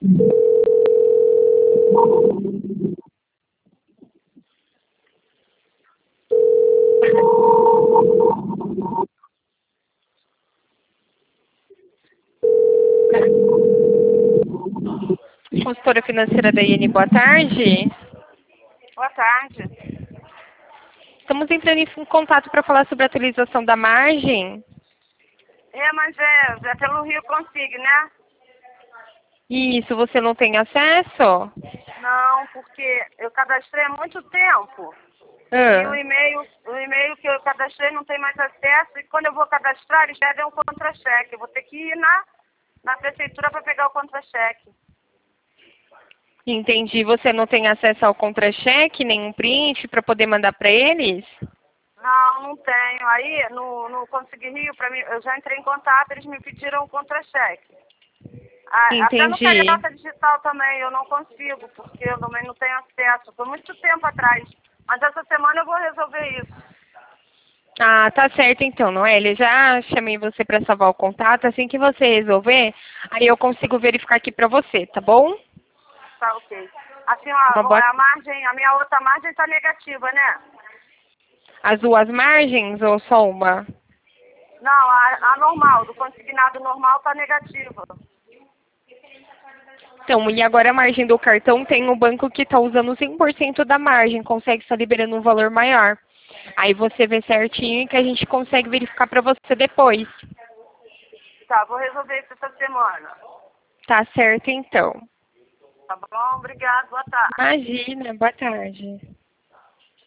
Consultora financeira da IN, boa tarde. Boa tarde. Estamos entrando em contato para falar sobre a atualização da margem. Mas é pelo Rio Consigo, né? Isso, você não tem acesso? Não, porque eu cadastrei há muito tempo. E Ah, o e-mail que eu cadastrei não tem mais acesso. E quando eu vou cadastrar, eles pedem um contra-cheque. Eu vou ter que ir na prefeitura para pegar o contra-cheque. entendi. Você não tem acesso ao contra-cheque, nenhum print para poder mandar para eles? Não tenho. Aí, no Consigo Rio, para mim, eu já entrei em contato, eles me pediram o contra-cheque. Até no Entendi. Carioca Digital também eu não consigo, porque eu também não tenho acesso. Foi muito tempo atrás. Mas essa semana eu vou resolver isso. Ah, tá certo então, Noélia. Já chamei você para salvar o contato. Assim que você resolver, aí eu consigo verificar aqui para você, tá bom? Tá, ok. Assim, Uma boa... a minha outra margem tá negativa, né? As duas margens ou só uma? Não, a normal, do consignado normal tá negativa. Então, e agora a margem do cartão tem um banco que está usando 100% da margem, consegue estar liberando um valor maior. Aí você vê certinho que a gente consegue verificar para você depois. Tá, vou resolver isso essa semana. Tá certo então. Tá bom? Obrigado, boa tarde. Imagina, boa tarde.